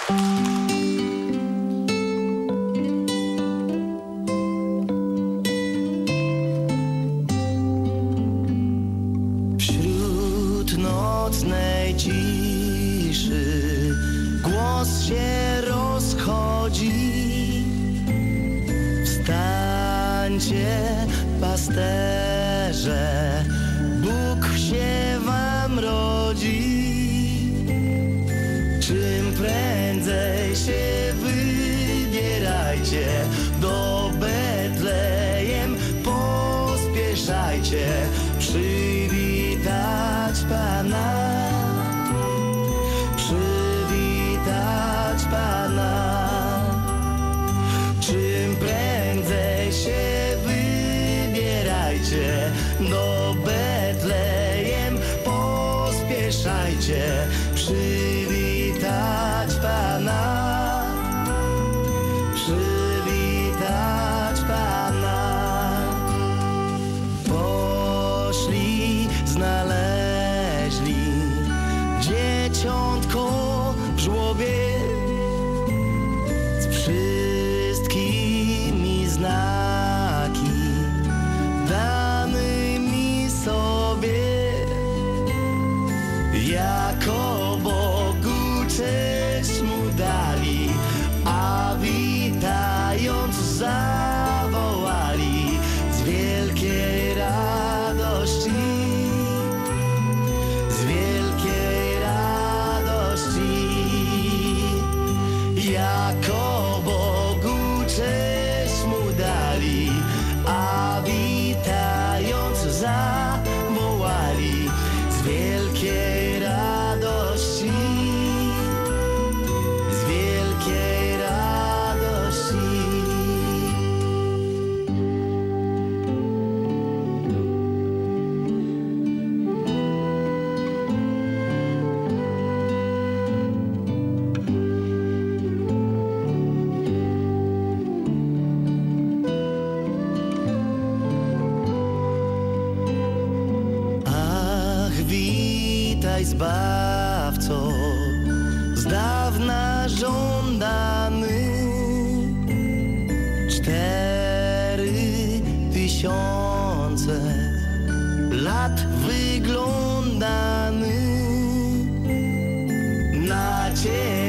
Wśród nocnej ciszy głos się rozchodzi. Wstańcie, pasterze, Bóg się wam rodzi. Czym prędzej się wybierajcie do Betlejem, pospieszajcie przywitać Pana, przywitać Pana. Czym prędzej się wybierajcie do Betlejem, pospieszajcie przywitać Pana, przywitać Pana. Poszli, znaleźli dzieciątko w żłobie z wszystkimi znaki danymi sobie. Jako Bogu cześć mu dali, a witając zawołali z wielkiej radości, z wielkiej radości. Jako Bogu cześć mu dali, a witając zawołali z wielkiej radości, z wielkiej radości. Witaj, Zbawco, z dawna żądany. 4000 lat wyglądany na Ciebie.